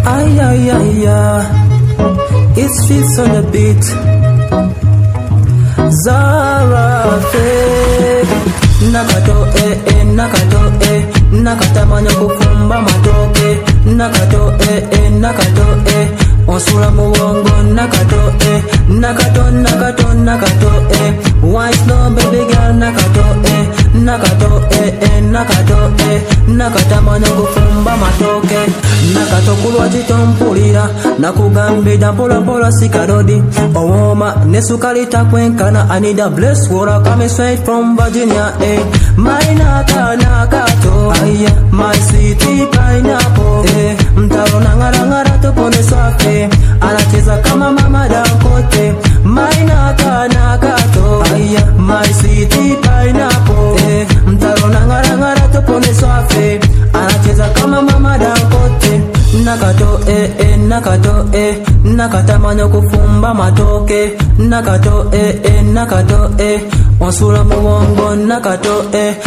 Ay, ay, ay, ay. It fits on the beat. Zara Nakato nakato nakatamanya kufumba matoke nakato nakato onsula muwongo nakato nakato nakato wise no baby girl nakato nakato nakatamanya kufumba matoke nakato kulwa chitompulira nakugambira mpola mpola sikarodi owoma nesukali takwenkana I need a blessed water coming straight from Virginia my nakato aya my sweetie pineapple mtaro ngara tupone safi anacheza kama mama Dangote my nakato aya my sweetie pineapple mtaro ngara tupone safi anacheza kama mama Dangote nakato nakato nakatamanya kufumba matoke nakato nakato onsula muwongo nakato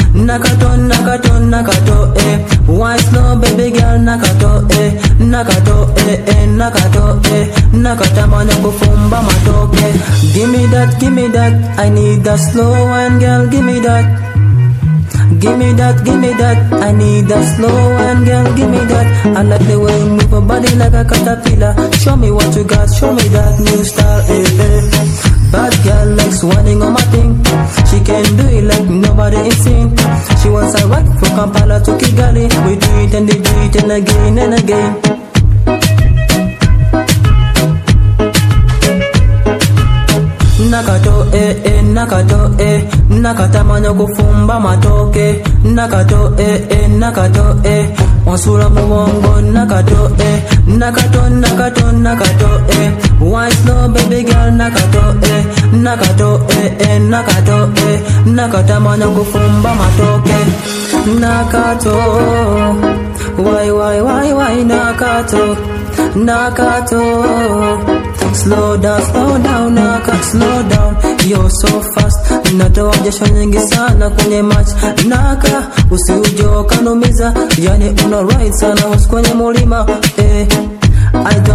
nakato wise no baby girl nakato nakato nakatamanya kufumba matoke give me that I need that slow wine girl give me that Give me that, I need that slow and girl, give me that. I like the way you move your body like a caterpillar. Show me what you got, show me that new style, Bad girl likes whining on my thing. She can do it like nobody is seen. She wants a ride from Kampala to Kigali. We do it and they do it and again and again. Nakato nakato nakatamanya kufumba matoke nakato nakato onsula muwongo nakato nakato wise no baby girl nakato nakatamanya kufumba matoke nakato why nakato slow down naka slow down you're so fast natoa jasho nyingi sana kwenye match naka usiuje ukanumiza yani una right sana usikwenye mulima I